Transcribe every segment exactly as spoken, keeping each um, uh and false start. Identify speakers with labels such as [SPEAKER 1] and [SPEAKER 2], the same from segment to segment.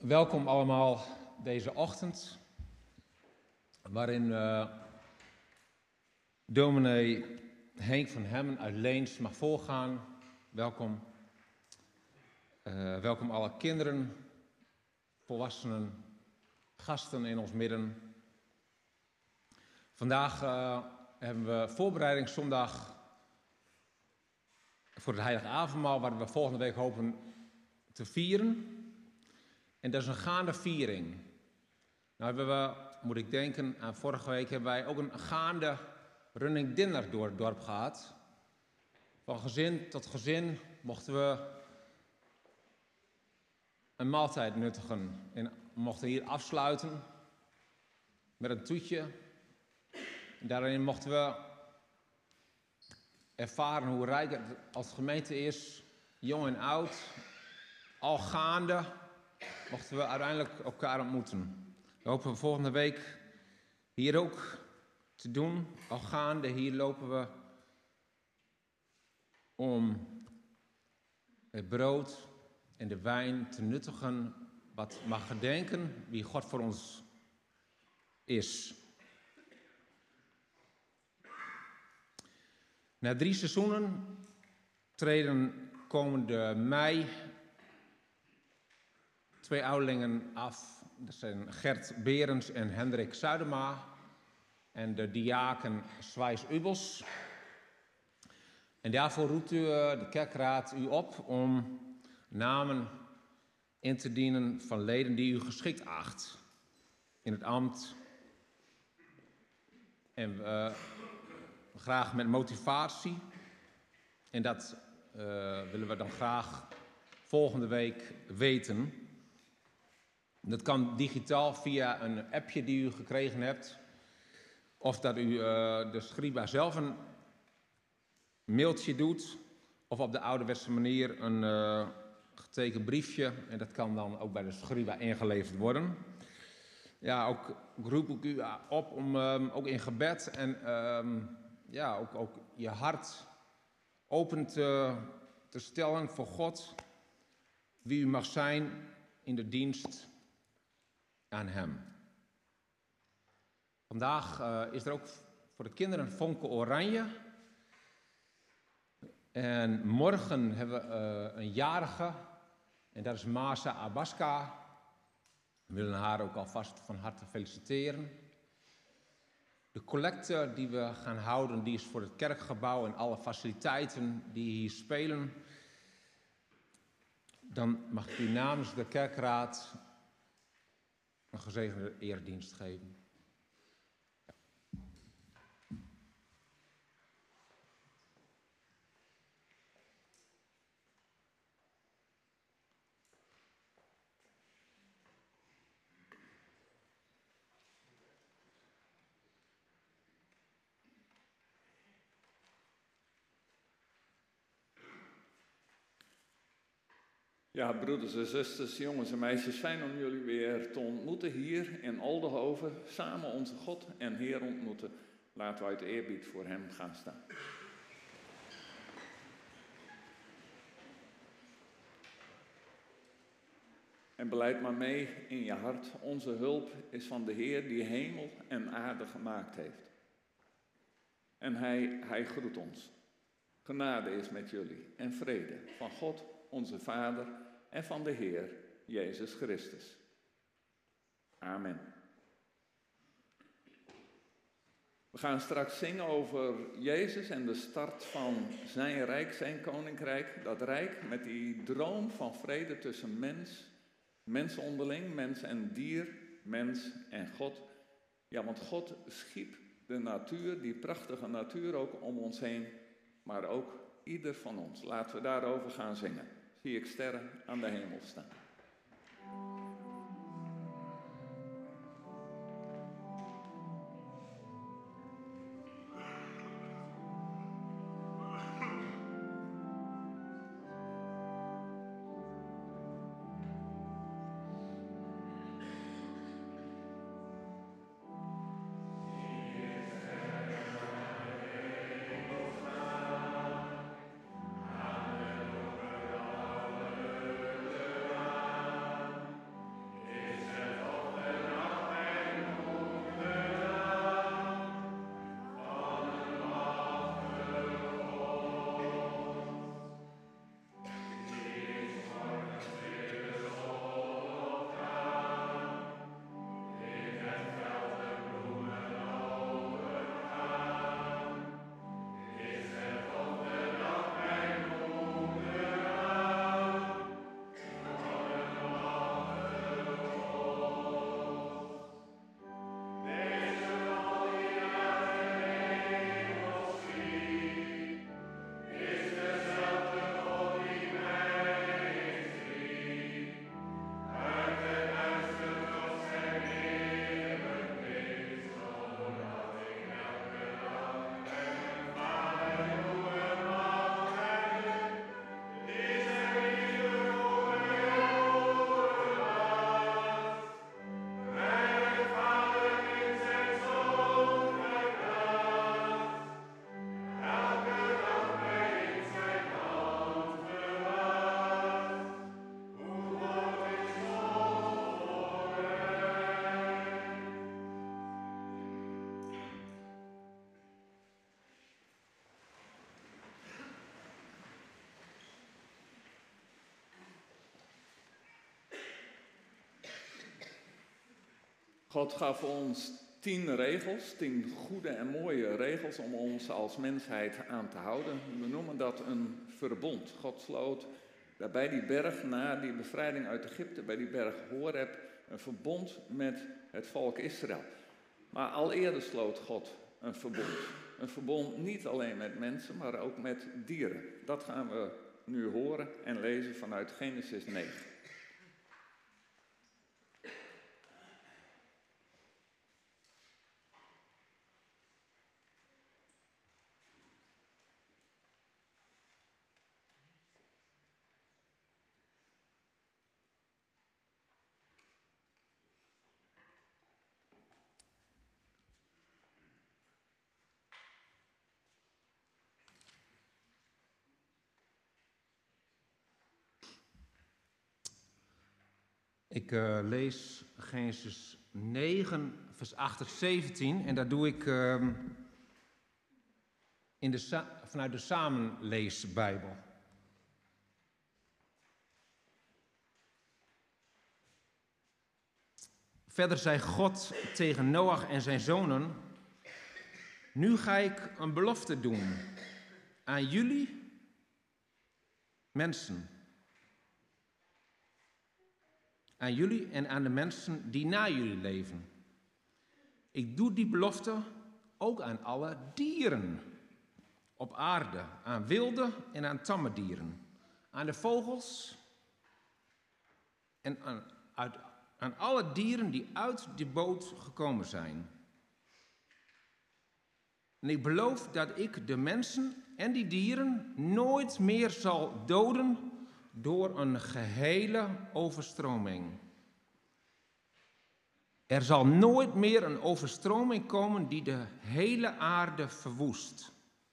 [SPEAKER 1] Welkom allemaal deze ochtend, waarin uh, dominee Henk van Hemmen uit Leens mag voorgaan. Welkom. Uh, welkom alle kinderen, volwassenen, gasten in ons midden. Vandaag uh, hebben we voorbereidingszondag voor het Heilige Avondmaal, waar we volgende week hopen te vieren. En dat is een gaande viering. Nou hebben we, moet ik denken, aan vorige week hebben wij ook een gaande running dinner door het dorp gehad. Van gezin tot gezin mochten we een maaltijd nuttigen. En mochten hier afsluiten met een toetje. En daarin mochten we ervaren hoe rijk het als gemeente is, jong en oud, al gaande. Mochten we uiteindelijk elkaar ontmoeten. We hopen volgende week hier ook te doen. Al gaande, hier lopen we om het brood en de wijn te nuttigen. Wat mag gedenken wie God voor ons is. Na drie seizoenen treden komende mei twee ouderlingen af. Dat zijn Gert Berens en Hendrik Zuidema. En de diaken Zwijs Ubels. En daarvoor roept u, de kerkraad u op om namen in te dienen van leden die u geschikt acht in het ambt. En uh, graag met motivatie. En dat uh, willen we dan graag volgende week weten. Dat kan digitaal via een appje die u gekregen hebt. Of dat u uh, de Scriba zelf een mailtje doet. Of op de ouderwetse manier een uh, getekend briefje. En dat kan dan ook bij de Scriba ingeleverd worden. Ja, ook roep ik u op om um, ook in gebed en um, ja, ook, ook je hart open te, te stellen voor God. Wie u mag zijn in de dienst aan hem. Vandaag uh, is er ook voor de kinderen Vonke Oranje. En morgen hebben we uh, een jarige. En dat is Masa Abaska. We willen haar ook alvast van harte feliciteren. De collecte die we gaan houden, die is voor het kerkgebouw en alle faciliteiten die hier spelen. Dan mag ik u namens de kerkraad een gezegende eredienst geven.
[SPEAKER 2] Ja, broeders en zusters, jongens en meisjes, fijn om jullie weer te ontmoeten hier in Oldenhoven. Samen onze God en Heer ontmoeten. Laten we uit eerbied voor hem gaan staan. En beleid maar mee in je hart. Onze hulp is van de Heer die hemel en aarde gemaakt heeft. En hij, hij groet ons. Genade is met jullie en vrede van God, onze Vader, en van de Heer, Jezus Christus. Amen. We gaan straks zingen over Jezus en de start van zijn rijk, zijn koninkrijk. Dat rijk met die droom van vrede tussen mens, mens onderling, mens en dier, mens en God. Ja, want God schiep de natuur, die prachtige natuur ook om ons heen, maar ook ieder van ons. Laten we daarover gaan zingen. Zie ik sterren aan de hemel staan. God gaf ons tien regels, tien goede en mooie regels om ons als mensheid aan te houden. We noemen dat een verbond. God sloot daar bij die berg na die bevrijding uit Egypte, bij die berg Horeb, een verbond met het volk Israël. Maar al eerder sloot God een verbond. Een verbond niet alleen met mensen, maar ook met dieren. Dat gaan we nu horen en lezen vanuit Genesis negen.
[SPEAKER 1] Ik uh, lees Genesis negen, vers acht tot zeventien. En dat doe ik uh, in de sa- vanuit de Samenleesbijbel. Verder zei God tegen Noach en zijn zonen: nu ga ik een belofte doen aan jullie mensen. Aan jullie en aan de mensen die na jullie leven. Ik doe die belofte ook aan alle dieren op aarde. Aan wilde en aan tamme dieren. Aan de vogels en aan, uit, aan alle dieren die uit de boot gekomen zijn. En ik beloof dat ik de mensen en die dieren nooit meer zal doden door een gehele overstroming. Er zal nooit meer een overstroming komen die de hele aarde verwoest.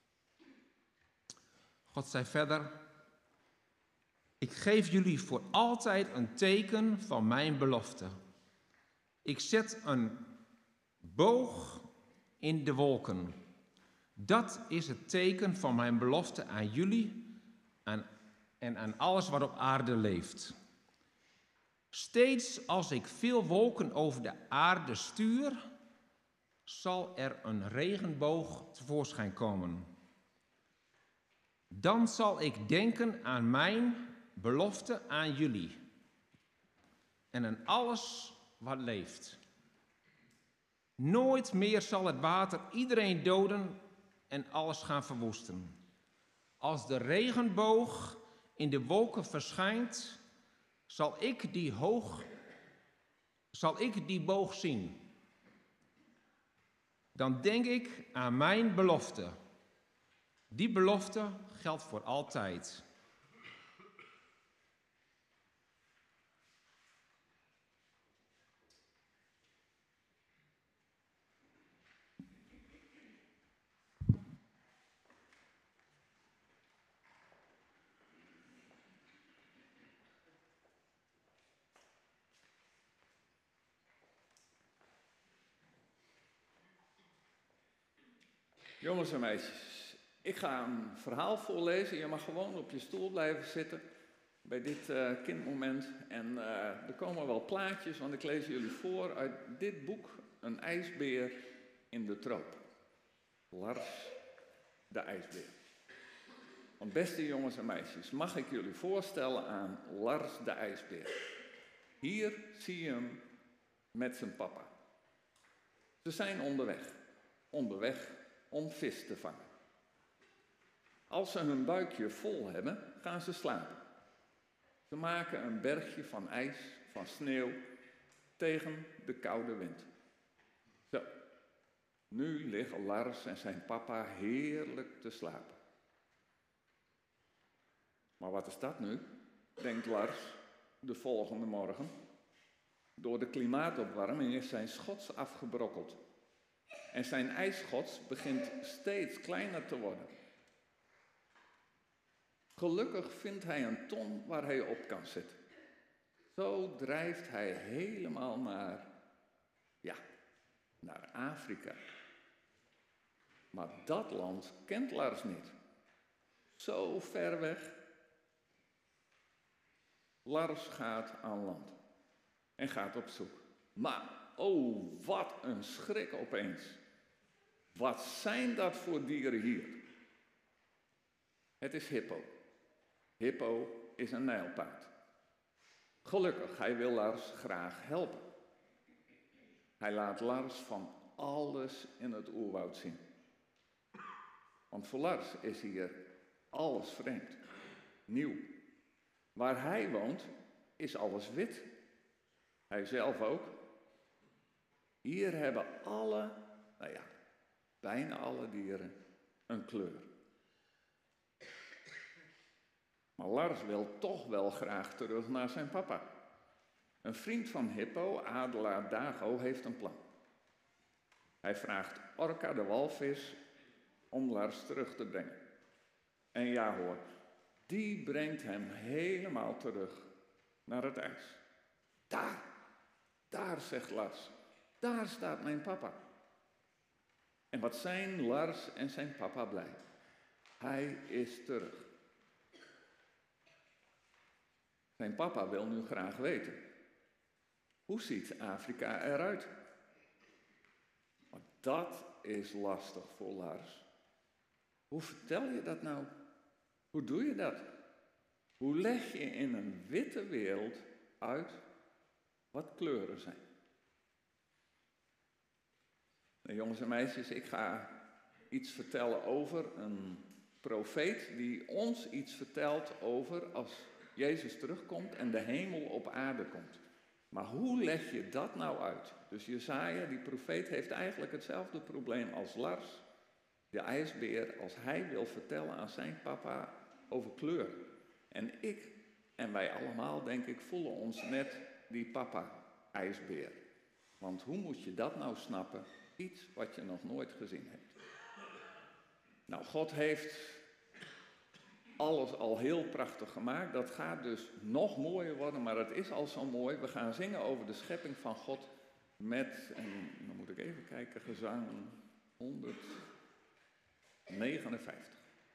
[SPEAKER 1] God zei verder: ik geef jullie voor altijd een teken van mijn belofte. Ik zet een boog in de wolken. Dat is het teken van mijn belofte aan jullie aan, en aan alles wat op aarde leeft. Steeds als ik veel wolken over de aarde stuur, zal er een regenboog tevoorschijn komen. Dan zal ik denken aan mijn belofte aan jullie en aan alles wat leeft. Nooit meer zal het water iedereen doden en alles gaan verwoesten. Als de regenboog in de wolken verschijnt, zal ik die hoog, zal ik die boog zien. Dan denk ik aan mijn belofte. Die belofte geldt voor altijd.
[SPEAKER 2] Jongens en meisjes, ik ga een verhaal voorlezen. Je mag gewoon op je stoel blijven zitten bij dit uh, kindmoment. En uh, er komen wel plaatjes, want ik lees jullie voor uit dit boek, Een ijsbeer in de troop. Lars, de ijsbeer. Want beste jongens en meisjes, mag ik jullie voorstellen aan Lars, de ijsbeer. Hier zie je hem met zijn papa. Ze zijn onderweg, onderweg om vis te vangen. Als ze hun buikje vol hebben, gaan ze slapen. Ze maken een bergje van ijs, van sneeuw, tegen de koude wind. Zo, nu liggen Lars en zijn papa heerlijk te slapen. Maar wat is dat nu, denkt Lars de volgende morgen. Door de klimaatopwarming is zijn schots afgebrokkeld. En zijn ijsschots begint steeds kleiner te worden. Gelukkig vindt hij een ton waar hij op kan zitten. Zo drijft hij helemaal naar, ja, naar Afrika. Maar dat land kent Lars niet. Zo ver weg. Lars gaat aan land en gaat op zoek. Maar oh, wat een schrik opeens. Wat zijn dat voor dieren hier? Het is Hippo. Hippo is een nijlpaard. Gelukkig, hij wil Lars graag helpen. Hij laat Lars van alles in het oerwoud zien. Want voor Lars is hier alles vreemd, nieuw. Waar hij woont is alles wit. Hij zelf ook. Hier hebben alle, nou ja, bijna alle dieren een kleur. Maar Lars wil toch wel graag terug naar zijn papa. Een vriend van Hippo, adelaar Dago, heeft een plan. Hij vraagt Orca de walvis om Lars terug te brengen. En ja hoor, die brengt hem helemaal terug naar het ijs. Daar, daar, zegt Lars, daar staat mijn papa. En wat zijn Lars en zijn papa blij. Hij is terug. Zijn papa wil nu graag weten, hoe ziet Afrika eruit? Maar dat is lastig voor Lars. Hoe vertel je dat nou? Hoe doe je dat? Hoe leg je in een witte wereld uit wat kleuren zijn? Nou, jongens en meisjes, ik ga iets vertellen over een profeet die ons iets vertelt over als Jezus terugkomt en de hemel op aarde komt. Maar hoe leg je dat nou uit? Dus Jesaja, die profeet, heeft eigenlijk hetzelfde probleem als Lars, de ijsbeer, als hij wil vertellen aan zijn papa over kleur. En ik en wij allemaal, denk ik, voelen ons net die papa ijsbeer. Want hoe moet je dat nou snappen? Iets wat je nog nooit gezien hebt. Nou, God heeft alles al heel prachtig gemaakt. Dat gaat dus nog mooier worden, maar het is al zo mooi. We gaan zingen over de schepping van God met, en dan moet ik even kijken, gezang honderdnegenenvijftig.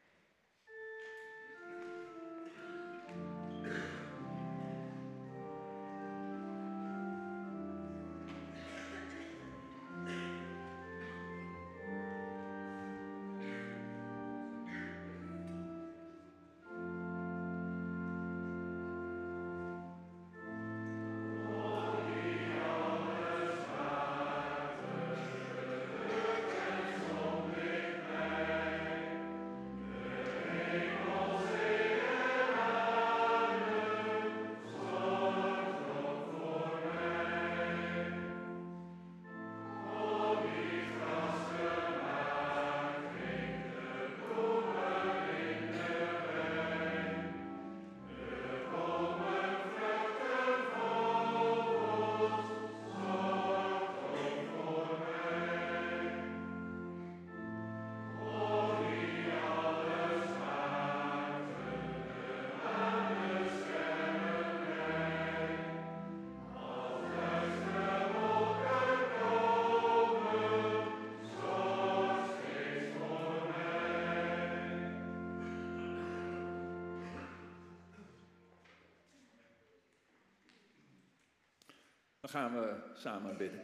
[SPEAKER 2] Dan gaan we samen bidden.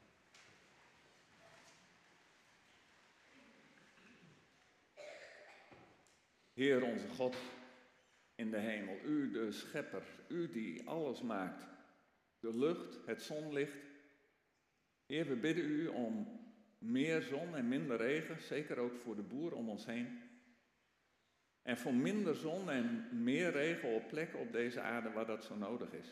[SPEAKER 2] Heer onze God in de hemel, u de schepper, u die alles maakt, de lucht, het zonlicht. Heer, we bidden u om meer zon en minder regen, zeker ook voor de boeren om ons heen. En voor minder zon en meer regen op plekken op deze aarde waar dat zo nodig is.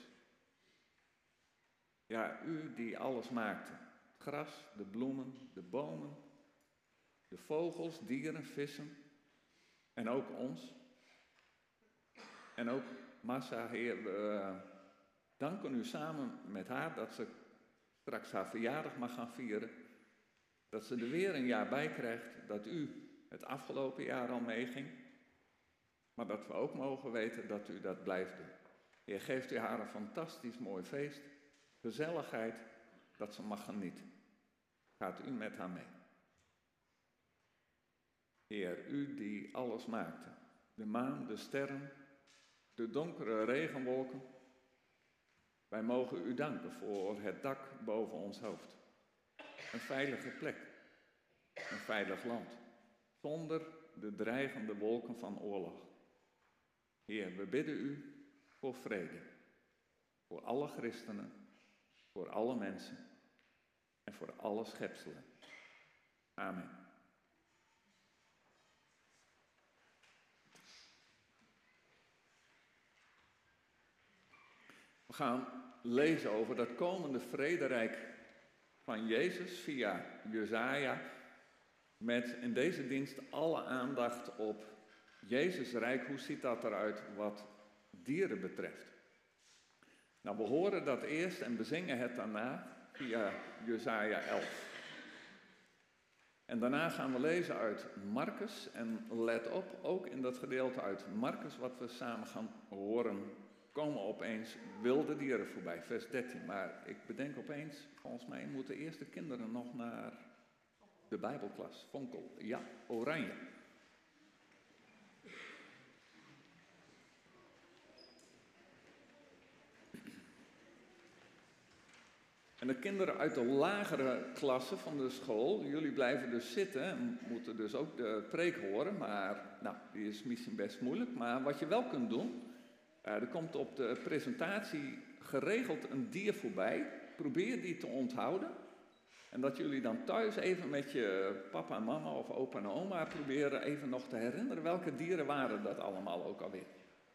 [SPEAKER 2] Ja, u die alles maakte. Het gras, de bloemen, de bomen, de vogels, dieren, vissen. En ook ons. En ook Massa, Heer, we danken u samen met haar dat ze straks haar verjaardag mag gaan vieren. Dat ze er weer een jaar bij krijgt, dat u het afgelopen jaar al meeging. Maar dat we ook mogen weten dat u dat blijft doen. Heer, geeft u haar een fantastisch mooi feest. Gezelligheid, dat ze mag genieten. Gaat u met haar mee. Heer, u die alles maakte. De maan, de sterren, de donkere regenwolken. Wij mogen u danken voor het dak boven ons hoofd. Een veilige plek. Een veilig land. Zonder de dreigende wolken van oorlog. Heer, we bidden u voor vrede. Voor alle christenen. Voor alle mensen. En voor alle schepselen. Amen. We gaan lezen over dat komende vrederijk van Jezus via Jesaja, met in deze dienst alle aandacht op Jezus rijk. Hoe ziet dat eruit wat dieren betreft? Nou, we horen dat eerst en bezingen het daarna via Jesaja elf. En daarna gaan we lezen uit Marcus. En let op, ook in dat gedeelte uit Marcus wat we samen gaan horen, komen opeens wilde dieren voorbij, vers dertien. Maar ik bedenk opeens, volgens mij moeten eerst de kinderen nog naar de Bijbelklas. Vonkel, ja, oranje. En de kinderen uit de lagere klasse van de school, jullie blijven dus zitten en moeten dus ook de preek horen. Maar, nou, die is misschien best moeilijk. Maar wat je wel kunt doen, uh, er komt op de presentatie geregeld een dier voorbij. Probeer die te onthouden. En dat jullie dan thuis even met je papa en mama of opa en oma proberen even nog te herinneren welke dieren waren dat allemaal ook alweer.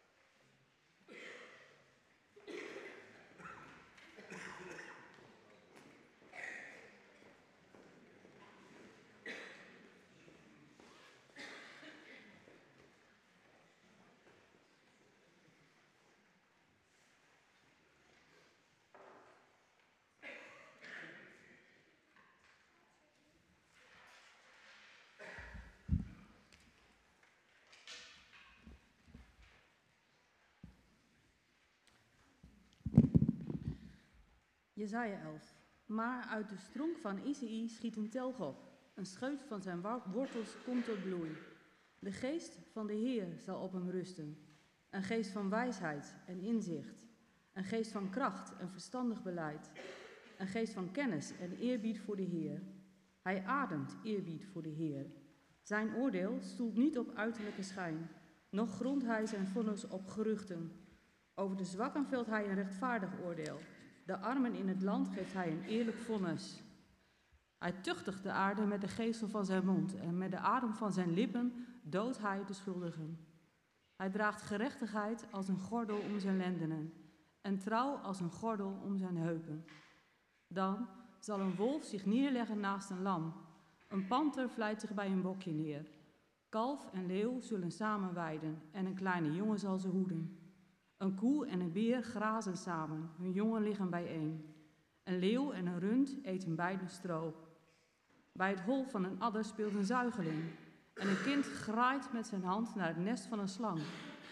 [SPEAKER 3] Jesaja elf. Maar uit de stronk van Isaïe schiet een telg op. Een scheut van zijn wortels komt tot bloei. De geest van de Heer zal op hem rusten. Een geest van wijsheid en inzicht. Een geest van kracht en verstandig beleid. Een geest van kennis en eerbied voor de Heer. Hij ademt eerbied voor de Heer. Zijn oordeel stoelt niet op uiterlijke schijn. Noch grondt hij zijn vonnis op geruchten. Over de zwakken velt hij een rechtvaardig oordeel. De armen in het land geeft hij een eerlijk vonnis. Hij tuchtigt de aarde met de geestel van zijn mond en met de adem van zijn lippen doodt hij de schuldigen. Hij draagt gerechtigheid als een gordel om zijn lendenen en trouw als een gordel om zijn heupen. Dan zal een wolf zich neerleggen naast een lam. Een panter vlijt zich bij een bokje neer. Kalf en leeuw zullen samen weiden en een kleine jongen zal ze hoeden. Een koe en een beer grazen samen, hun jongen liggen bijeen. Een leeuw en een rund eten beiden stro. Bij het hol van een adder speelt een zuigeling. En een kind graait met zijn hand naar het nest van een slang.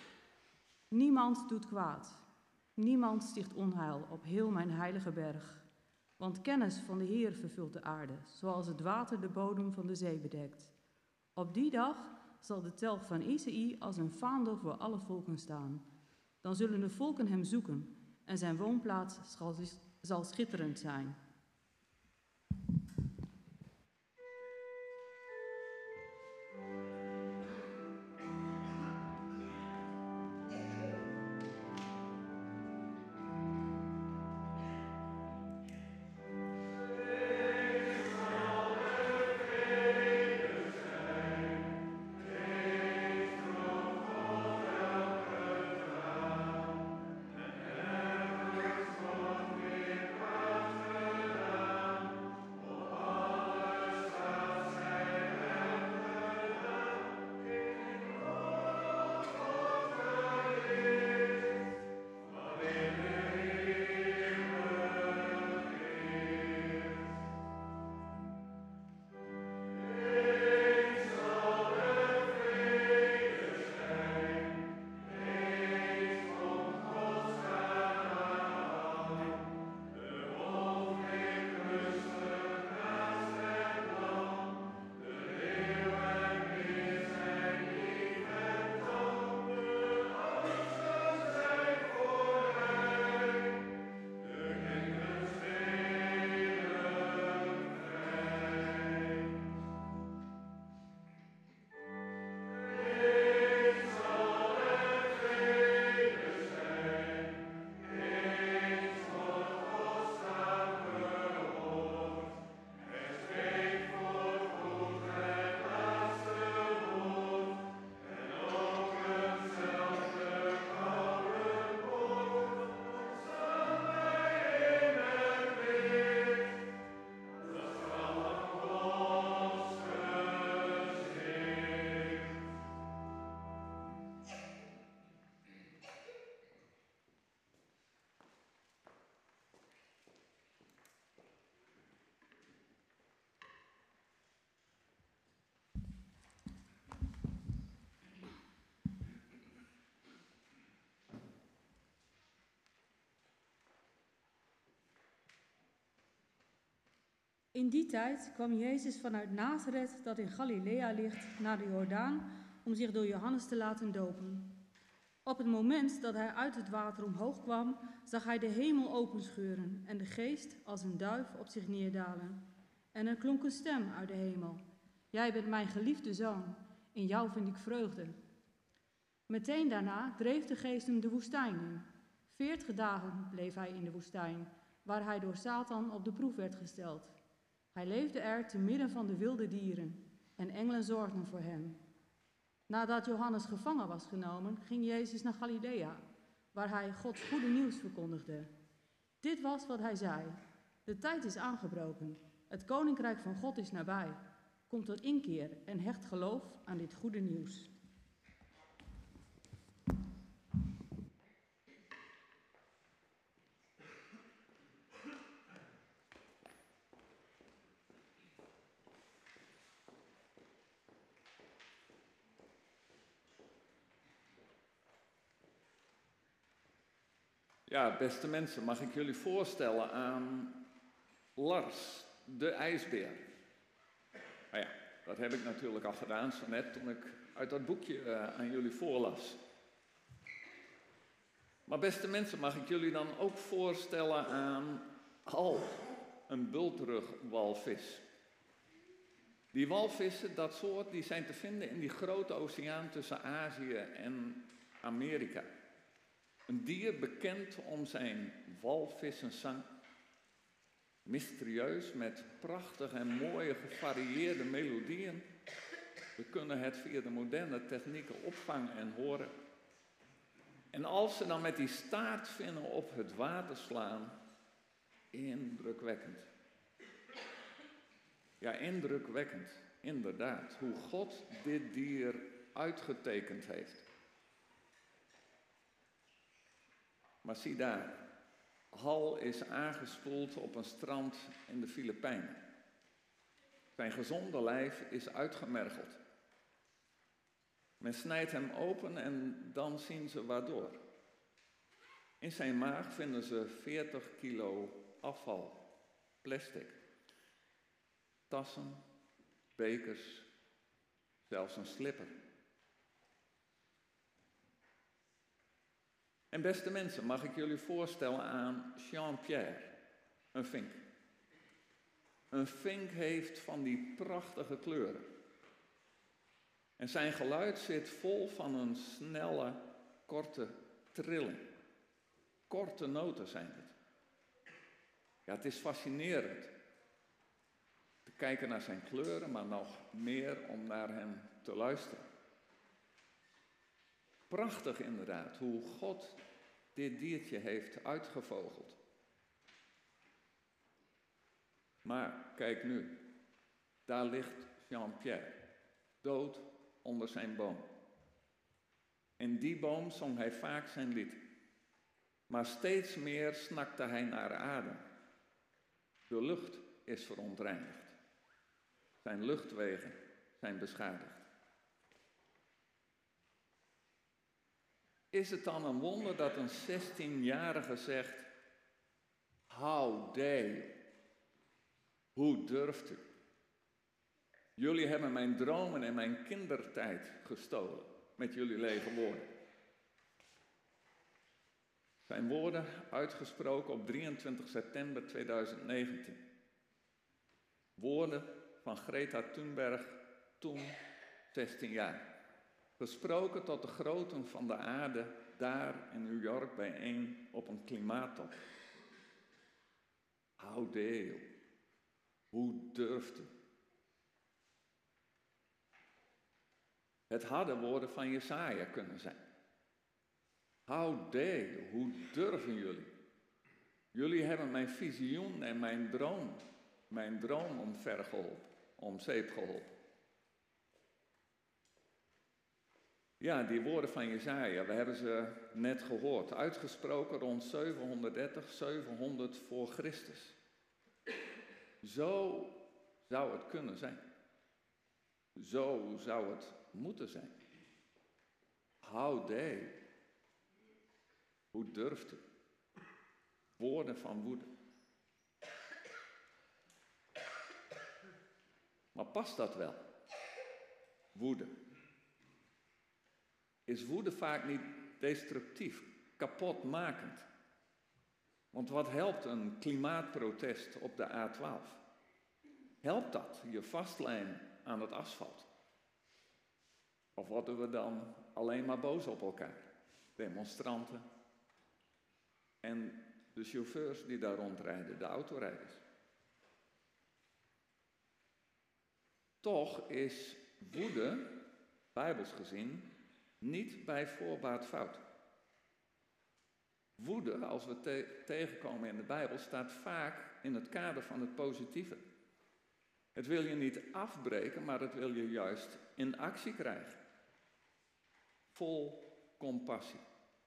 [SPEAKER 3] Niemand doet kwaad. Niemand sticht onheil op heel mijn heilige berg. Want kennis van de Heer vervult de aarde, zoals het water de bodem van de zee bedekt. Op die dag zal de telg van Isaïe als een vaandel voor alle volken staan. Dan zullen de volken hem zoeken en zijn woonplaats zal, zal schitterend zijn. In die tijd kwam Jezus vanuit Nazareth, dat in Galilea ligt, naar de Jordaan om zich door Johannes te laten dopen. Op het moment dat hij uit het water omhoog kwam, zag hij de hemel openscheuren en de geest als een duif op zich neerdalen. En er klonk een stem uit de hemel. Jij bent mijn geliefde zoon, in jou vind ik vreugde. Meteen daarna dreef de geest hem de woestijn in. Veertig dagen bleef hij in de woestijn, waar hij door Satan op de proef werd gesteld. Hij leefde er te midden van de wilde dieren en engelen zorgden voor hem. Nadat Johannes gevangen was genomen, ging Jezus naar Galilea, waar hij Gods goede nieuws verkondigde. Dit was wat hij zei: de tijd is aangebroken, het koninkrijk van God is nabij. Kom tot inkeer en hecht geloof aan dit goede nieuws.
[SPEAKER 2] Ja, beste mensen, mag ik jullie voorstellen aan Lars, de ijsbeer. Nou ja, dat heb ik natuurlijk al gedaan, zo net toen ik uit dat boekje uh, aan jullie voorlas. Maar beste mensen, mag ik jullie dan ook voorstellen aan Hal, een bultrugwalvis. Die walvissen, dat soort, die zijn te vinden in die grote oceaan tussen Azië en Amerika. Een dier bekend om zijn walvissenzang. Mysterieus, met prachtige en mooie gevarieerde melodieën. We kunnen het via de moderne technieken opvangen en horen. En als ze dan met die staartvinnen op het water slaan, indrukwekkend. Ja, indrukwekkend, inderdaad, hoe God dit dier uitgetekend heeft. Maar zie daar, Hal is aangespoeld op een strand in de Filipijnen. Zijn gezonde lijf is uitgemergeld. Men snijdt hem open en dan zien ze waardoor. In zijn maag vinden ze veertig kilo afval, plastic. Tassen, bekers, zelfs een slipper. En beste mensen, mag ik jullie voorstellen aan Jean-Pierre, een vink. Een vink heeft van die prachtige kleuren. En zijn geluid zit vol van een snelle, korte trilling. Korte noten zijn het. Ja, het is fascinerend. Te kijken naar zijn kleuren, maar nog meer om naar hem te luisteren. Prachtig inderdaad, hoe God dit diertje heeft uitgevogeld. Maar kijk nu, daar ligt Jean-Pierre, dood onder zijn boom. In die boom zong hij vaak zijn lied. Maar steeds meer snakte hij naar adem. De lucht is verontreinigd. Zijn luchtwegen zijn beschadigd. Is het dan een wonder dat een zestienjarige zegt: how dare you? Hoe durft u? Jullie hebben mijn dromen en mijn kindertijd gestolen met jullie lege woorden. Zijn woorden uitgesproken op drieëntwintig september tweeduizend negentien. Woorden van Greta Thunberg, toen zestien jaar. Gesproken tot de groten van de aarde, daar in New York bijeen op een klimaattop. How dare you? Hoe durft u? Het hadden woorden van Jesaja kunnen zijn. How dare you? Hoe durven jullie? Jullie hebben mijn visioen en mijn droom, mijn droom omvergeholpen, om zeep geholpen. Ja, die woorden van Jesaja, we hebben ze net gehoord, uitgesproken rond zevenhonderddertig, zevenhonderd voor Christus. Zo zou het kunnen zijn. Zo zou het moeten zijn. How dare you? Hoe durft u? Woorden van woede. Maar past dat wel? Woede. Is woede vaak niet destructief, kapotmakend? Want wat helpt een klimaatprotest op de A twaalf? Helpt dat je vastlijnen aan het asfalt? Of worden we dan alleen maar boos op elkaar? Demonstranten en de chauffeurs die daar rondrijden, de autorijders. Toch is woede, bijbels gezien, niet bij voorbaat fout. Woede, als we te- tegenkomen in de Bijbel, staat vaak in het kader van het positieve. Het wil je niet afbreken, maar het wil je juist in actie krijgen. Vol compassie.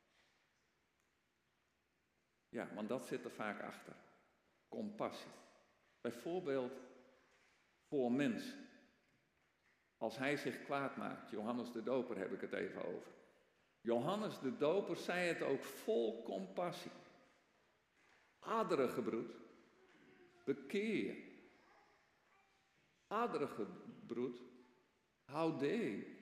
[SPEAKER 2] Ja, want dat zit er vaak achter. Compassie. Bijvoorbeeld voor mensen. Als hij zich kwaad maakt, Johannes de Doper heb ik het even over. Johannes de Doper zei het ook vol compassie. Adergebroed, bekeer je. Adergebroed, houdee.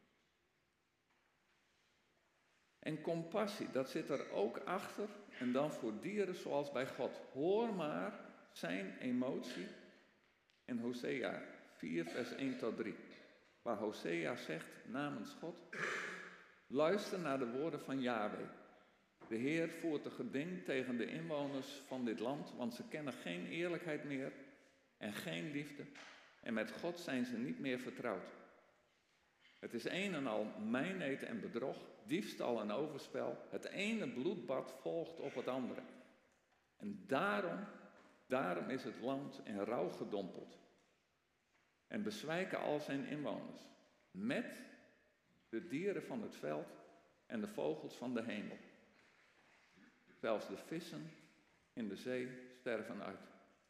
[SPEAKER 2] En compassie, dat zit er ook achter. En dan voor dieren zoals bij God. Hoor maar zijn emotie in Hosea vier, vers één tot drie. Waar Hosea zegt namens God: luister naar de woorden van Yahweh. De Heer voert een geding tegen de inwoners van dit land, want ze kennen geen eerlijkheid meer en geen liefde. En met God zijn ze niet meer vertrouwd. Het is een en al mijnheid en bedrog, diefstal en overspel. Het ene bloedbad volgt op het andere. En daarom, daarom is het land in rouw gedompeld. En bezwijken al zijn inwoners. Met de dieren van het veld en de vogels van de hemel. Zelfs de vissen in de zee sterven uit.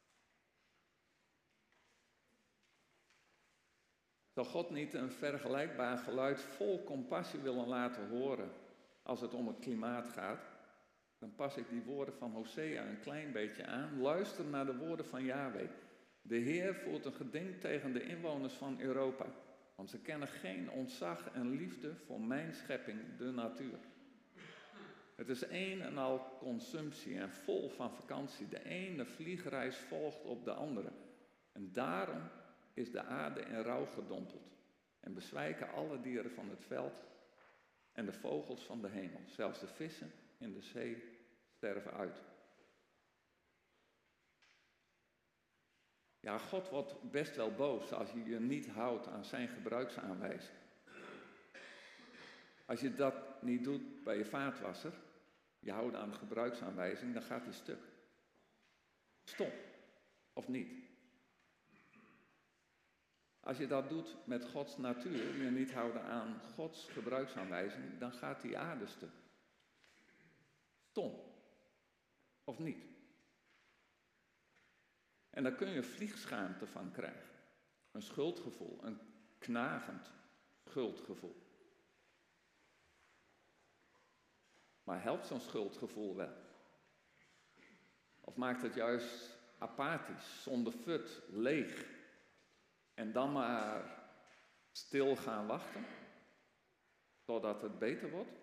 [SPEAKER 2] Zal God niet een vergelijkbaar geluid vol compassie willen laten horen als het om het klimaat gaat? Dan pas ik die woorden van Hosea een klein beetje aan. Luister naar de woorden van Yahweh. De Heer voert een geding tegen de inwoners van Europa. Want ze kennen geen ontzag en liefde voor mijn schepping, de natuur. Het is een en al consumptie en vol van vakantie. De ene vliegreis volgt op de andere. En daarom is de aarde in rouw gedompeld. En bezwijken alle dieren van het veld en de vogels van de hemel. Zelfs de vissen in de zee sterven uit. Ja, God wordt best wel boos als je je niet houdt aan zijn gebruiksaanwijzing. Als je dat niet doet bij je vaatwasser, je houdt aan de gebruiksaanwijzing, dan gaat hij stuk. Stom, of niet? Als je dat doet met Gods natuur, je niet houden aan Gods gebruiksaanwijzing, dan gaat die aarde stuk. Stom, of niet? En daar kun je vliegschaamte van krijgen. Een schuldgevoel, een knagend schuldgevoel. Maar helpt zo'n schuldgevoel wel? Of maakt het juist apathisch, zonder fut, leeg? En dan maar stil gaan wachten, totdat het beter wordt?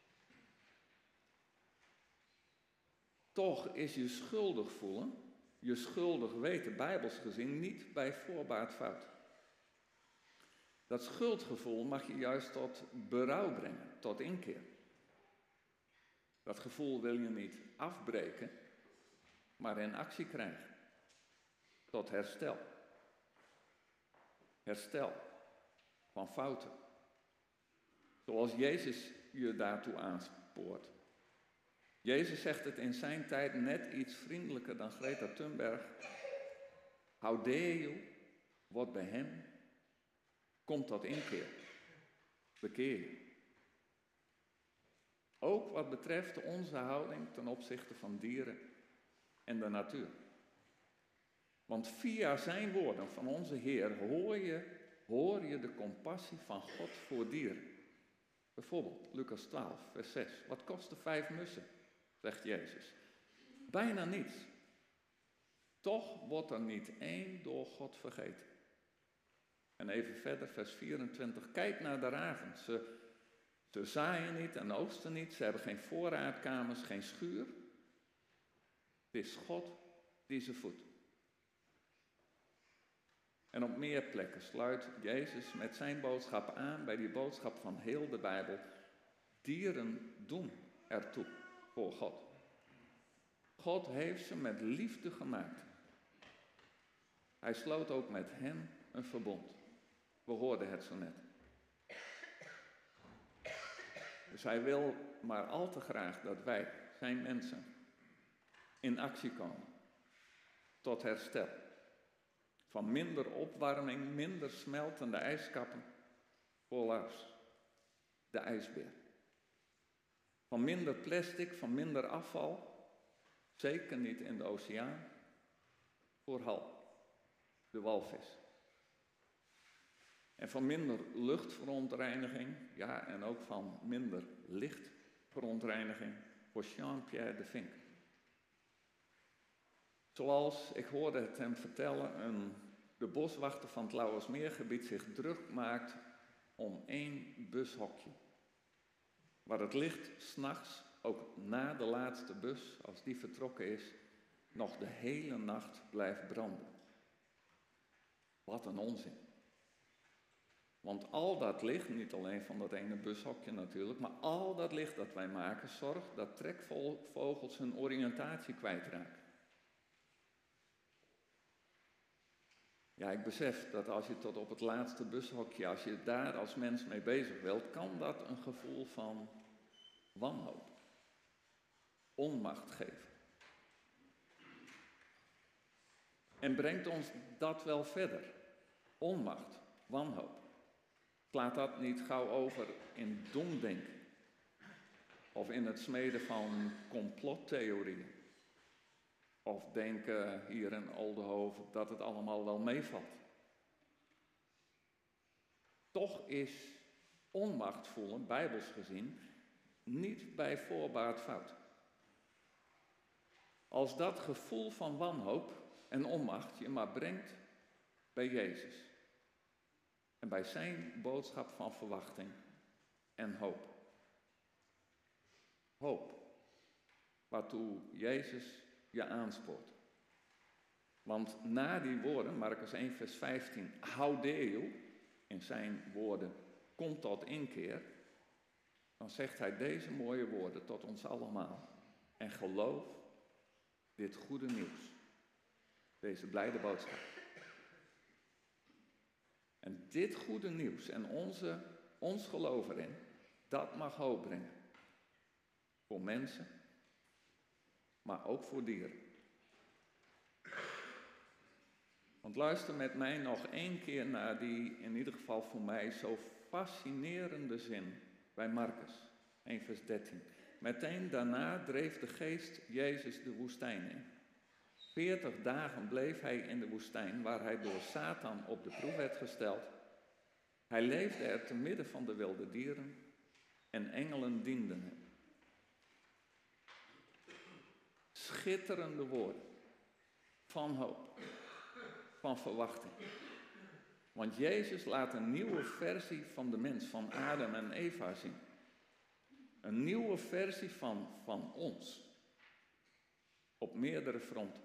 [SPEAKER 2] Toch is je schuldig voelen, je schuldig weten, bijbels gezien, niet bij voorbaat fout. Dat schuldgevoel mag je juist tot berouw brengen, tot inkeer. Dat gevoel wil je niet afbreken, maar in actie krijgen. Tot herstel. Herstel van fouten. Zoals Jezus je daartoe aanspoort. Jezus zegt het in zijn tijd net iets vriendelijker dan Greta Thunberg. Houdeo wordt bij hem, komt tot inkeer. Bekeer je. Ook wat betreft onze houding ten opzichte van dieren en de natuur. Want via zijn woorden van onze Heer hoor je, hoor je de compassie van God voor dieren. Bijvoorbeeld Lucas twaalf, vers zes. Wat kosten vijf mussen, zegt Jezus. Bijna niets. Toch wordt er niet één door God vergeten. En even verder, vers vierentwintig. Kijk naar de raven. Ze, ze zaaien niet en oogsten niet. Ze hebben geen voorraadkamers, geen schuur. Het is God die ze voedt. En op meer plekken sluit Jezus met zijn boodschap aan bij die boodschap van heel de Bijbel. Dieren doen ertoe voor God. God heeft ze met liefde gemaakt. Hij sloot ook met hen een verbond. We hoorden het zo net. Dus hij wil maar al te graag dat wij, zijn mensen, in actie komen. Tot herstel. Van minder opwarming, minder smeltende ijskappen. Polars, de ijsbeer. Van minder plastic, van minder afval. Zeker niet in de oceaan. Voor Hal, de walvis. En van minder luchtverontreiniging, ja, en ook van minder lichtverontreiniging voor Jean-Pierre de Vink. Zoals, ik hoorde het hem vertellen, een, de boswachter van het Lauwersmeergebied zich druk maakt om één bushokje. Waar het licht 's nachts, ook na de laatste bus, als die vertrokken is, nog de hele nacht blijft branden. Wat een onzin. Want al dat licht, niet alleen van dat ene bushokje natuurlijk, maar al dat licht dat wij maken, zorgt dat trekvogels hun oriëntatie kwijtraken. Ja, ik besef dat als je tot op het laatste bushokje, als je daar als mens mee bezig wilt, kan dat een gevoel van wanhoop, onmacht geven. En brengt ons dat wel verder. Onmacht, wanhoop. Slaat dat niet gauw over in domdenken of in het smeden van complottheorieën. Of denken hier in Oldenhoven dat het allemaal wel meevalt. Toch is onmacht voelen, bijbels gezien, niet bij voorbaat fout. Als dat gevoel van wanhoop en onmacht je maar brengt bij Jezus. En bij zijn boodschap van verwachting en hoop. Hoop, waartoe Jezus je aanspoort. Want na die woorden, Marcus één vers vijftien, haudeo, in zijn woorden, kom tot inkeer, dan zegt hij deze mooie woorden tot ons allemaal. En geloof dit goede nieuws, deze blijde boodschap. En dit goede nieuws en onze, ons geloof erin, dat mag hoop brengen. Voor mensen, maar ook voor dieren. Want luister met mij nog één keer naar die, in ieder geval voor mij, zo fascinerende zin bij Marcus één vers dertien. Meteen daarna dreef de geest Jezus de woestijn in. Veertig dagen bleef hij in de woestijn, waar hij door Satan op de proef werd gesteld. Hij leefde er te midden van de wilde dieren en engelen dienden hem. Schitterende woorden van hoop, van verwachting. Want Jezus laat een nieuwe versie van de mens, van Adam en Eva zien. Een nieuwe versie van, van ons. Op meerdere fronten.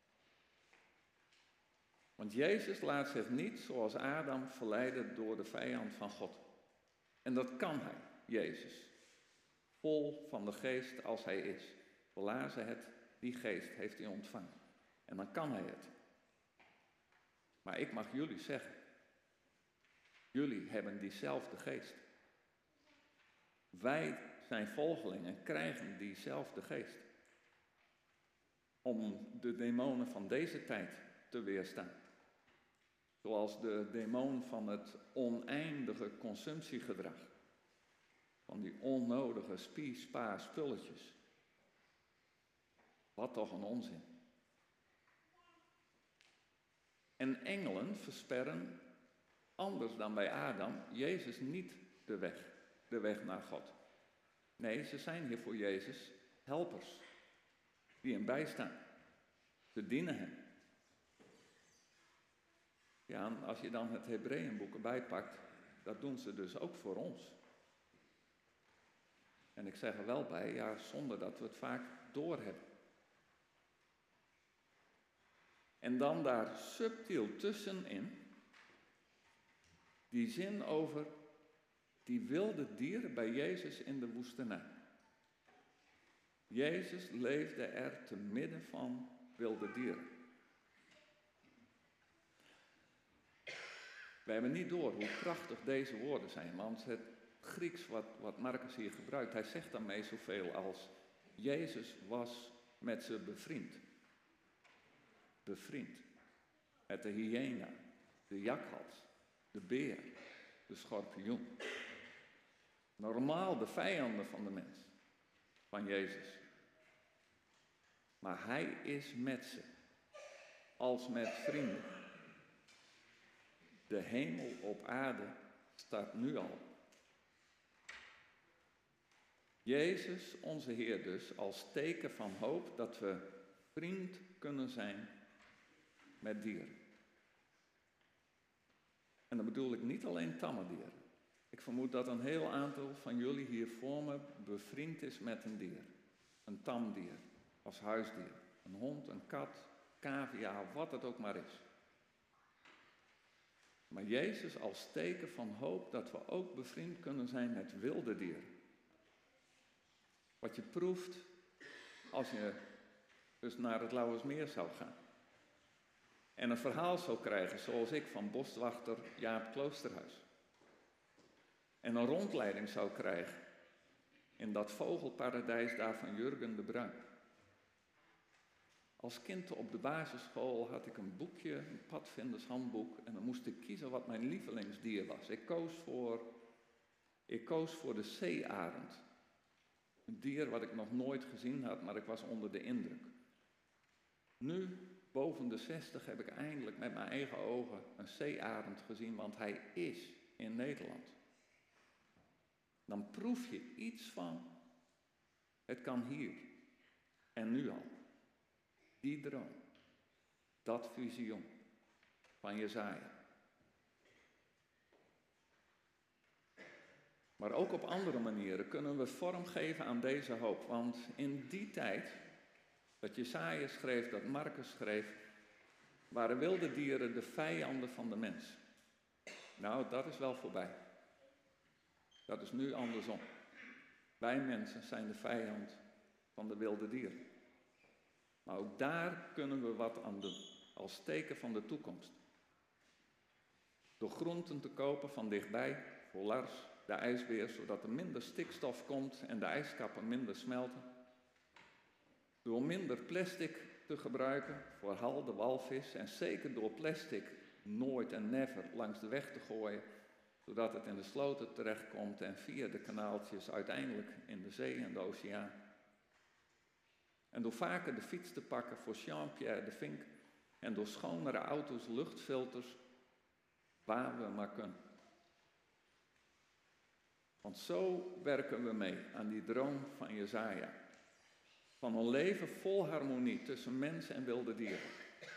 [SPEAKER 2] Want Jezus laat zich niet, zoals Adam, verleiden door de vijand van God. En dat kan hij, Jezus. Vol van de geest als hij is. We lazen het, die geest heeft hij ontvangen. En dan kan hij het. Maar ik mag jullie zeggen. Jullie hebben diezelfde geest. Wij zijn volgelingen en krijgen diezelfde geest. Om de demonen van deze tijd te weerstaan. Zoals de demon van het oneindige consumptiegedrag. Van die onnodige spie-spa spulletjes. Wat toch een onzin. En engelen versperren, anders dan bij Adam, Jezus niet de weg, de weg naar God. Nee, ze zijn hier voor Jezus helpers, die hem bijstaan. Ze dienen hem. Ja, en als je dan het Hebreeënboek erbij pakt, dat doen ze dus ook voor ons. En ik zeg er wel bij, ja, zonder dat we het vaak doorhebben. En dan daar subtiel tussenin, die zin over die wilde dieren bij Jezus in de woestenij. Jezus leefde er te midden van wilde dieren. We hebben niet door hoe prachtig deze woorden zijn, want het Grieks wat, wat Marcus hier gebruikt, hij zegt daarmee zoveel als Jezus was met ze bevriend. Bevriend. Met de hyena, de jakhals, de beer, de schorpioen. Normaal de vijanden van de mens, van Jezus. Maar hij is met ze, als met vrienden. De hemel op aarde staat nu al. Jezus, onze Heer dus, als teken van hoop dat we vriend kunnen zijn met dieren. En dan bedoel ik niet alleen tamme dieren. Ik vermoed dat een heel aantal van jullie hier voor me bevriend is met een dier. Een tamdier, als huisdier. Een hond, een kat, cavia, wat het ook maar is. Maar Jezus als teken van hoop dat we ook bevriend kunnen zijn met wilde dieren. Wat je proeft als je dus naar het Lauwersmeer zou gaan. En een verhaal zou krijgen zoals ik van boswachter Jaap Kloosterhuis. En een rondleiding zou krijgen in dat vogelparadijs daar van Jurgen de Bruin. Als kind op de basisschool had ik een boekje, een padvindershandboek, en dan moest ik kiezen wat mijn lievelingsdier was. Ik koos voor, ik koos voor de zeearend. Een dier wat ik nog nooit gezien had, maar ik was onder de indruk. Nu, boven de zestig, heb ik eindelijk met mijn eigen ogen een zeearend gezien, want hij is in Nederland. Dan proef je iets van, het kan hier en nu al. Die droom, dat visioen van Jesaja. Maar ook op andere manieren kunnen we vorm geven aan deze hoop. Want in die tijd, dat Jesaja schreef, dat Marcus schreef, waren wilde dieren de vijanden van de mens. Nou, dat is wel voorbij. Dat is nu andersom. Wij mensen zijn de vijand van de wilde dieren. Maar ook daar kunnen we wat aan doen, als teken van de toekomst. Door groenten te kopen van dichtbij, voor Lars, de ijsbeer, zodat er minder stikstof komt en de ijskappen minder smelten. Door minder plastic te gebruiken voor Hal, de walvis, en zeker door plastic nooit en never langs de weg te gooien, zodat het in de sloten terechtkomt en via de kanaaltjes uiteindelijk in de zee en de oceaan. En door vaker de fiets te pakken voor Jean-Pierre de Vink en door schonere auto's, luchtfilters, waar we maar kunnen. Want zo werken we mee aan die droom van Jesaja. Van een leven vol harmonie tussen mens en wilde dieren.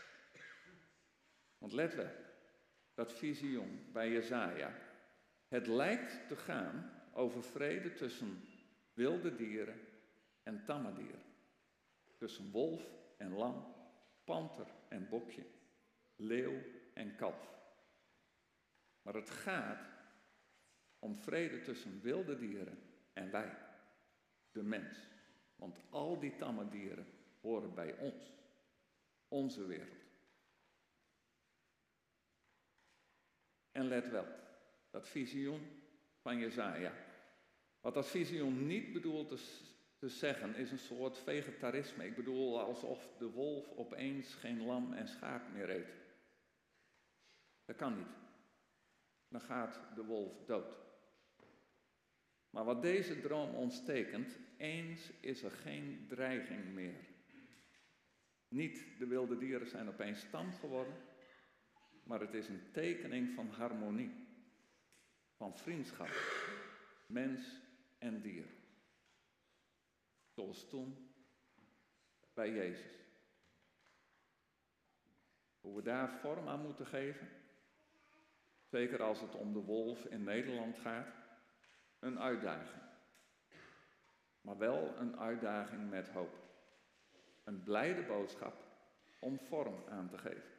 [SPEAKER 2] Want let wel, dat visioen bij Jesaja. Het lijkt te gaan over vrede tussen wilde dieren en tamme dieren. Tussen wolf en lam, panter en bokje, leeuw en kalf. Maar het gaat om vrede tussen wilde dieren en wij, de mens. Want al die tamme dieren horen bij ons, onze wereld. En let wel, dat visioen van Jesaja. Wat dat visioen niet bedoelt te, te zeggen, is een soort vegetarisme. Ik bedoel alsof de wolf opeens geen lam en schaap meer eet. Dat kan niet. Dan gaat de wolf dood. Maar wat deze droom ons tekent, eens is er geen dreiging meer. Niet de wilde dieren zijn opeens tam geworden, maar het is een tekening van harmonie, van vriendschap, mens en dier. Zoals toen bij Jezus. Hoe we daar vorm aan moeten geven, zeker als het om de wolf in Nederland gaat, een uitdaging. Maar wel een uitdaging met hoop. Een blijde boodschap om vorm aan te geven.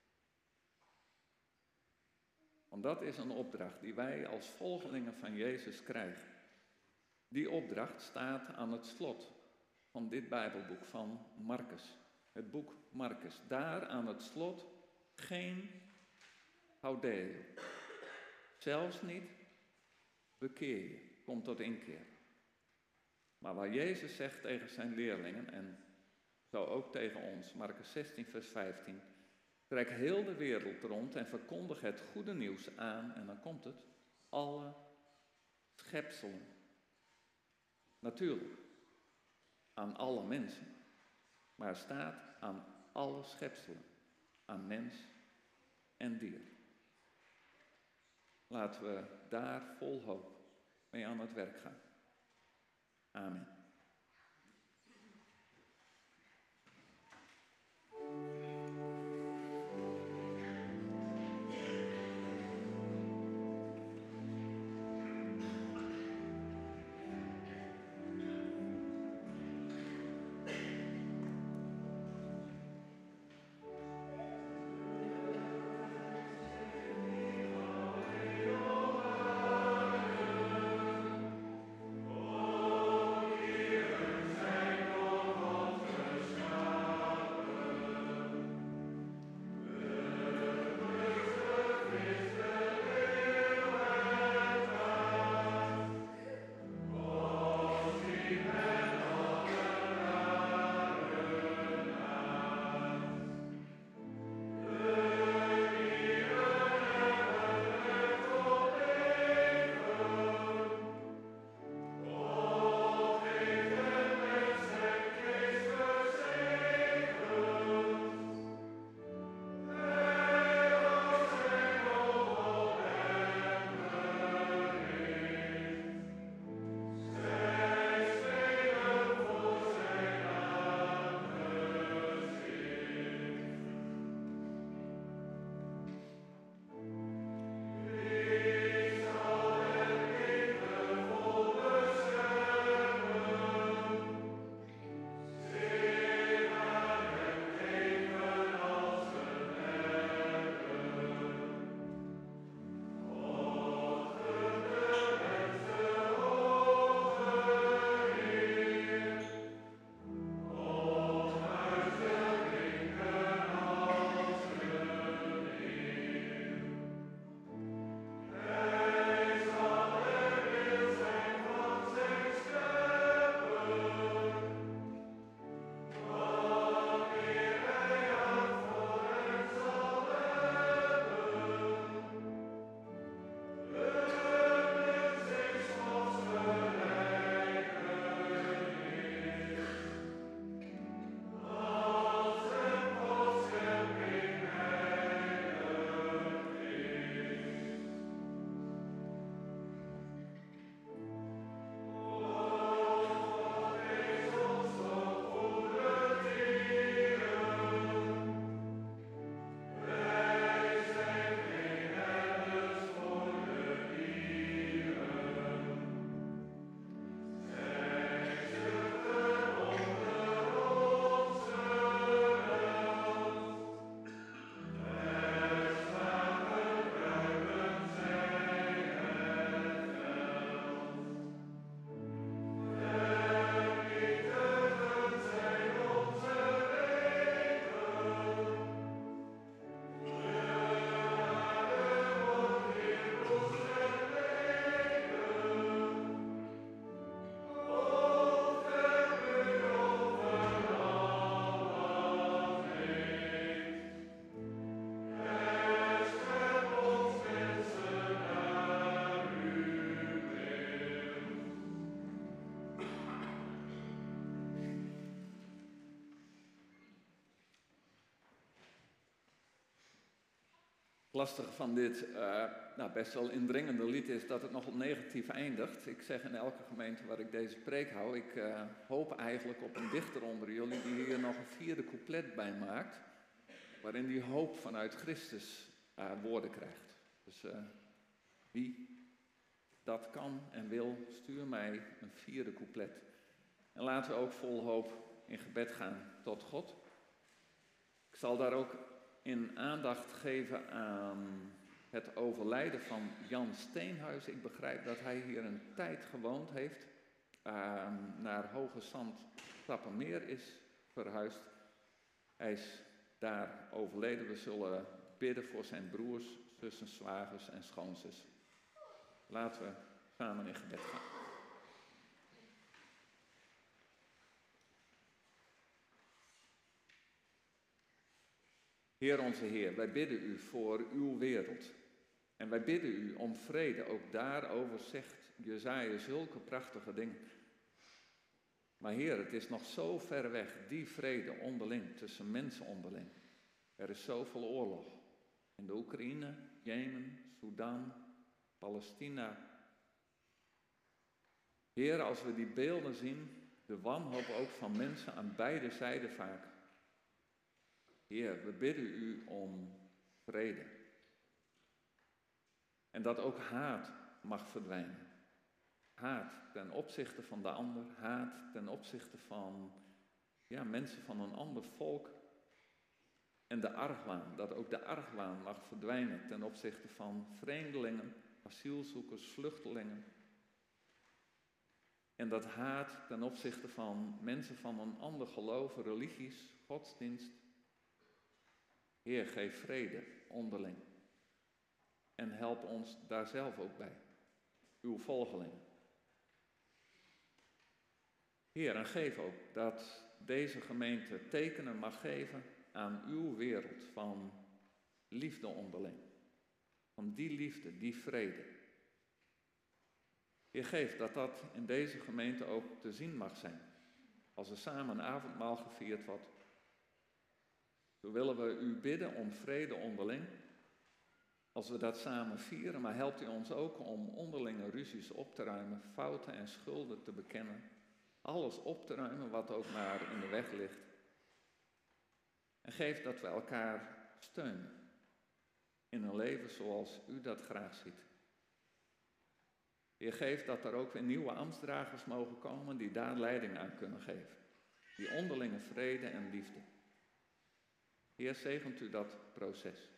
[SPEAKER 2] Want dat is een opdracht die wij als volgelingen van Jezus krijgen. Die opdracht staat aan het slot van dit Bijbelboek van Marcus. Het boek Marcus. Daar aan het slot geen houdeo. Zelfs niet bekeer je, kom tot inkeer. Maar waar Jezus zegt tegen zijn leerlingen en zo ook tegen ons, Marcus zestien vers vijftien. Trek heel de wereld rond en verkondig het goede nieuws aan. En dan komt het, alle schepselen. Natuurlijk, aan alle mensen. Maar er staat aan alle schepselen. Aan mens en dier. Laten we daar vol hoop mee aan het werk gaan. Amen. Het lastige van dit uh, nou, best wel indringende lied is dat het nogal negatief eindigt. Ik zeg in elke gemeente waar ik deze preek hou, ik uh, hoop eigenlijk op een dichter onder jullie die hier nog een vierde couplet bij maakt, waarin die hoop vanuit Christus uh, woorden krijgt. Dus uh, wie dat kan en wil, stuur mij een vierde couplet. En laten we ook vol hoop in gebed gaan tot God. Ik zal daar ook in aandacht geven aan het overlijden van Jan Steenhuis. Ik begrijp dat hij hier een tijd gewoond heeft, uh, naar Hoge Zand Stappenmeer is verhuisd. Hij is daar overleden. We zullen bidden voor zijn broers, zussen, zwagers en schoonzus. Laten we samen in gebed gaan. Heer onze Heer, wij bidden u voor uw wereld. En wij bidden u om vrede. Ook daarover zegt Jesaja zulke prachtige dingen. Maar Heer, het is nog zo ver weg, die vrede onderling, tussen mensen onderling. Er is zoveel oorlog. In de Oekraïne, Jemen, Sudan, Palestina. Heer, als we die beelden zien, de wanhoop ook van mensen aan beide zijden vaak. Heer, we bidden u om vrede. En dat ook haat mag verdwijnen. Haat ten opzichte van de ander, haat ten opzichte van ja, mensen van een ander volk. En de argwaan, dat ook de argwaan mag verdwijnen ten opzichte van vreemdelingen, asielzoekers, vluchtelingen. En dat haat ten opzichte van mensen van een ander geloof, religies, godsdienst. Heer, geef vrede onderling. En help ons daar zelf ook bij, uw volgelingen. Heer, en geef ook dat deze gemeente tekenen mag geven aan uw wereld van liefde onderling. Van die liefde, die vrede. Heer, geef dat dat in deze gemeente ook te zien mag zijn. Als er samen een avondmaal gevierd wordt. Zo willen we u bidden om vrede onderling. Als we dat samen vieren, maar helpt u ons ook om onderlinge ruzies op te ruimen, fouten en schulden te bekennen. Alles op te ruimen wat ook maar in de weg ligt. En geef dat we elkaar steunen in een leven zoals u dat graag ziet. Heer, geef dat er ook weer nieuwe ambtsdragers mogen komen die daar leiding aan kunnen geven. Die onderlinge vrede en liefde. Heer, zegent u dat proces.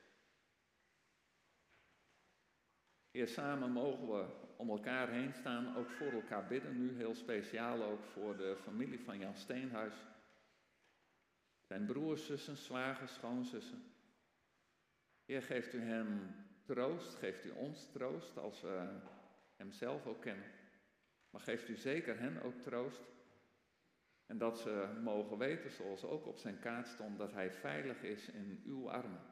[SPEAKER 2] Heer, samen mogen we om elkaar heen staan, ook voor elkaar bidden. Nu heel speciaal ook voor de familie van Jan Steenhuis. Zijn broers, zussen, zwagers, schoonzussen. Heer, geeft u hem troost, geeft u ons troost als we hem zelf ook kennen. Maar geeft u zeker hen ook troost. En dat ze mogen weten, zoals ook op zijn kaart stond, dat hij veilig is in uw armen.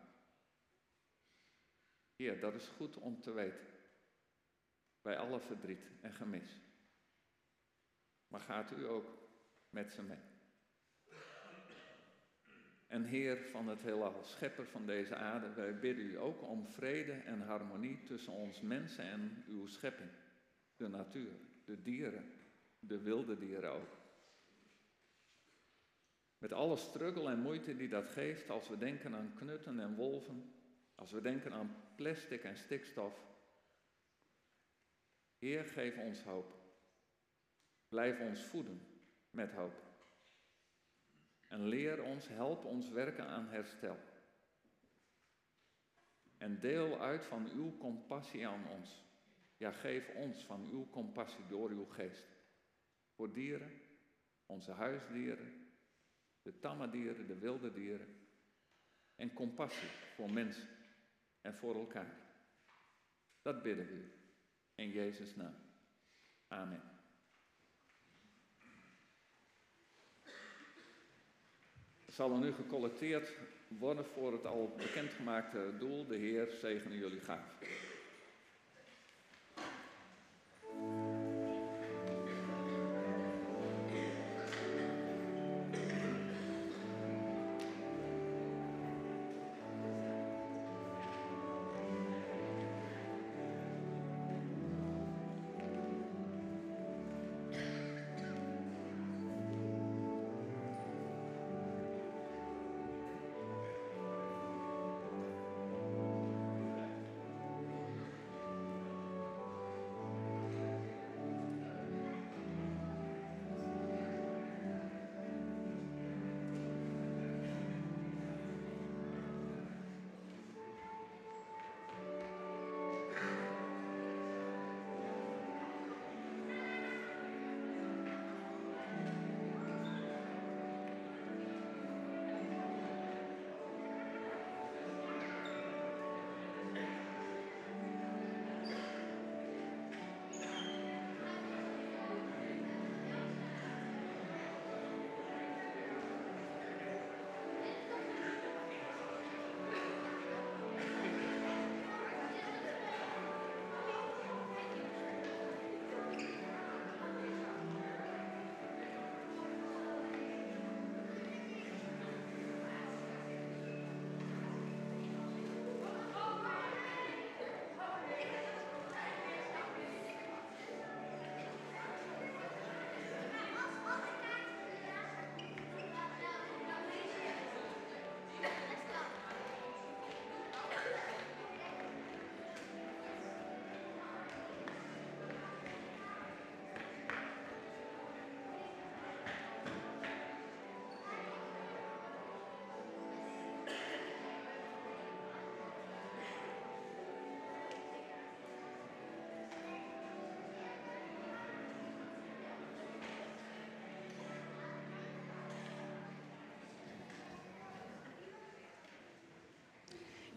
[SPEAKER 2] Heer, dat is goed om te weten. Bij alle verdriet en gemis. Maar gaat u ook met ze mee. En Heer van het heelal, schepper van deze aarde, wij bidden u ook om vrede en harmonie tussen ons mensen en uw schepping. De natuur, de dieren, de wilde dieren ook. Met alle struggle en moeite die dat geeft als we denken aan knutten en wolven, als we denken aan plastic en stikstof. Heer, geef ons hoop. Blijf ons voeden met hoop. En leer ons, help ons werken aan herstel. En deel uit van uw compassie aan ons. Ja, geef ons van uw compassie door uw geest. Voor dieren, onze huisdieren, de tamme dieren, de wilde dieren. En compassie voor mensen en voor elkaar. Dat bidden we u. In Jezus' naam. Amen. Er zal er nu gecollecteerd worden voor het al bekendgemaakte doel. De Heer zegene jullie gaaf.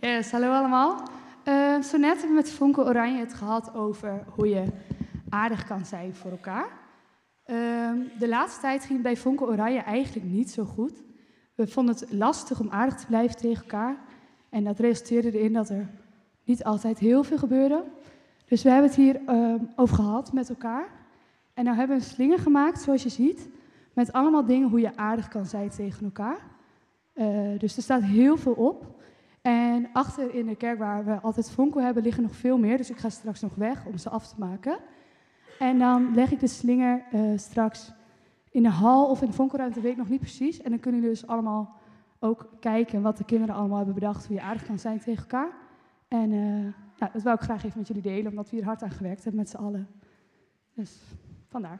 [SPEAKER 4] Yes, hallo allemaal. Uh, zo net hebben we met Vonke Oranje het gehad over hoe je aardig kan zijn voor elkaar. Uh, de laatste tijd ging het bij Vonke Oranje eigenlijk niet zo goed. We vonden het lastig om aardig te blijven tegen elkaar. En dat resulteerde erin dat er niet altijd heel veel gebeurde. Dus we hebben het hier uh, over gehad met elkaar. En nou hebben we een slinger gemaakt, zoals je ziet. Met allemaal dingen hoe je aardig kan zijn tegen elkaar. Uh, dus er staat heel veel op. En achter in de kerk waar we altijd Vonko hebben, liggen nog veel meer. Dus ik ga straks nog weg om ze af te maken. En dan leg ik de slinger uh, straks in de hal of in de Vonko-ruimte, weet ik nog niet precies. En dan kunnen jullie dus allemaal ook kijken wat de kinderen allemaal hebben bedacht, hoe je aardig kan zijn tegen elkaar. En uh, nou, dat wil ik graag even met jullie delen, omdat we hier hard aan gewerkt hebben met z'n allen. Dus vandaar.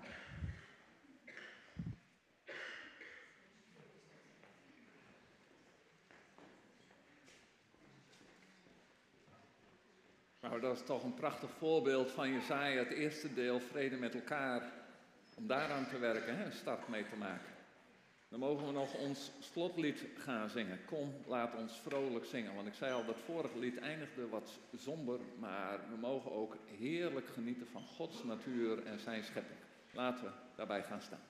[SPEAKER 2] Nou, dat is toch een prachtig voorbeeld van Jesaja, het eerste deel, vrede met elkaar. Om daaraan te werken, hè, een start mee te maken. Dan mogen we nog ons slotlied gaan zingen. Kom, laat ons vrolijk zingen. Want ik zei al, dat vorige lied eindigde wat somber, maar we mogen ook heerlijk genieten van Gods natuur en zijn schepping. Laten we daarbij gaan staan.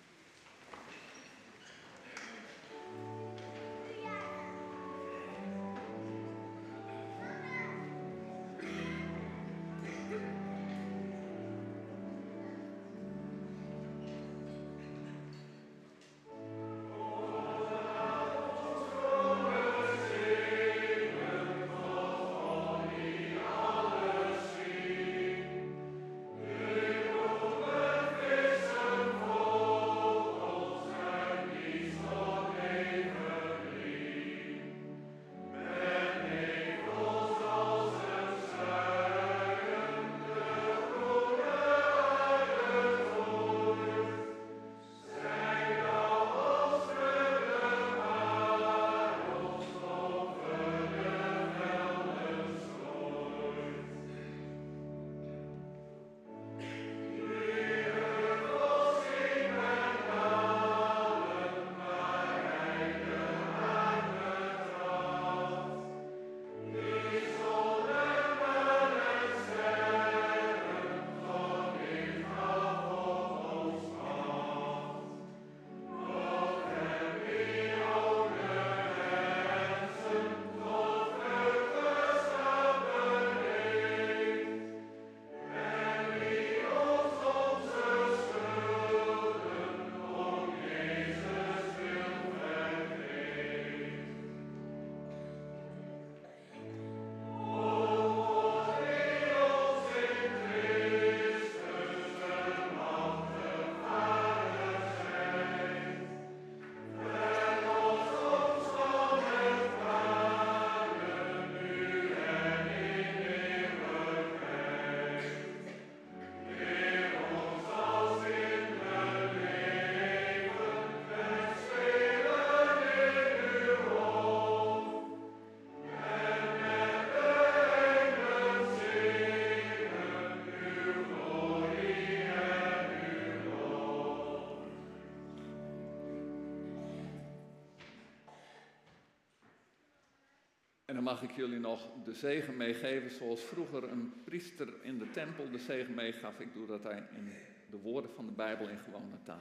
[SPEAKER 2] En dan mag ik jullie nog de zegen meegeven zoals vroeger een priester in de tempel de zegen meegaf. Ik doe dat in de woorden van de Bijbel in gewone taal.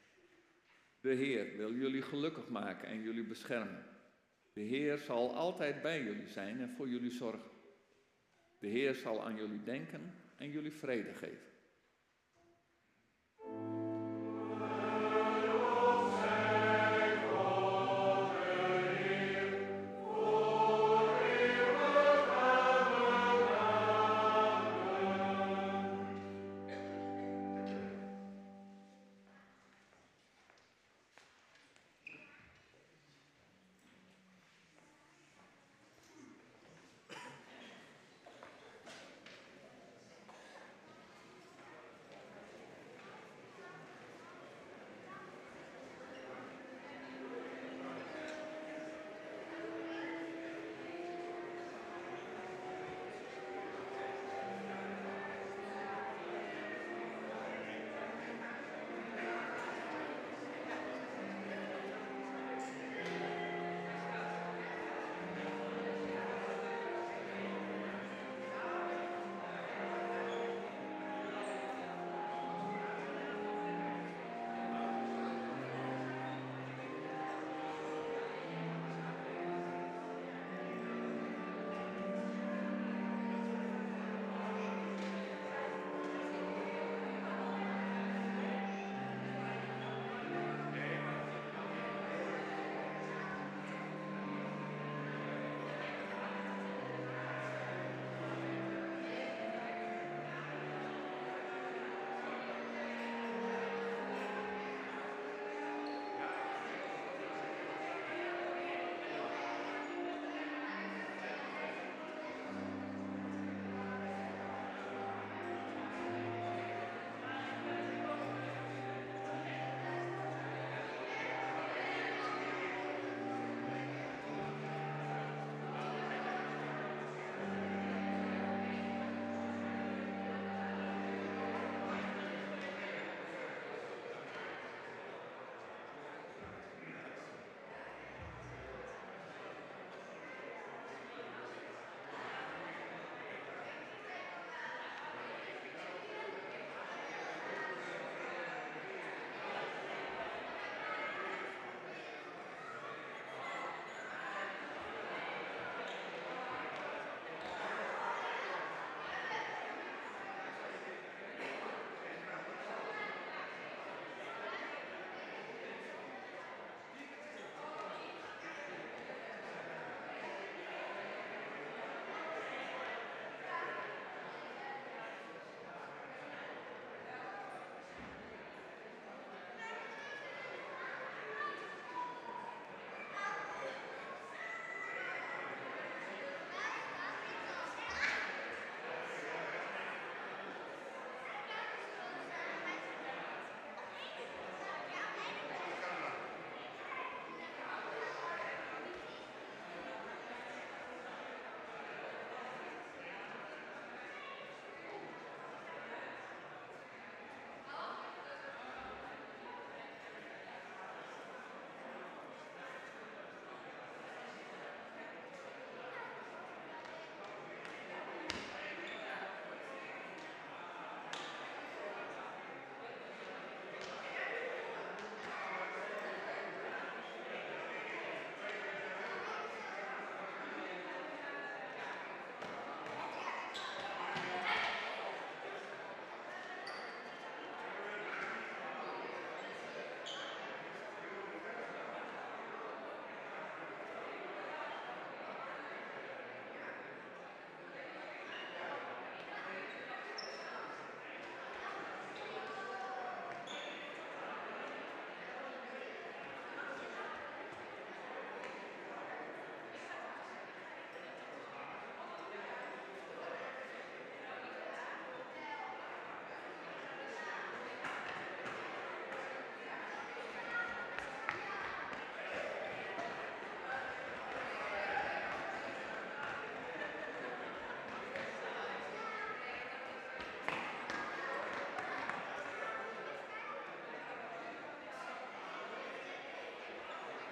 [SPEAKER 2] De Heer wil jullie gelukkig maken en jullie beschermen. De Heer zal altijd bij jullie zijn en voor jullie zorgen. De Heer zal aan jullie denken en jullie vrede geven.